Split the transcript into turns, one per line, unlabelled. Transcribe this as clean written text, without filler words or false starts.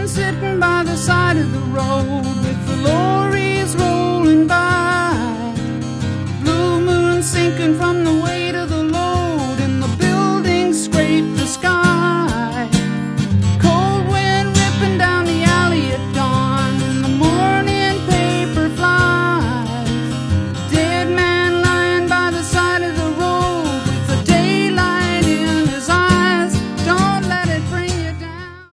sitting by the side of the road with the lorry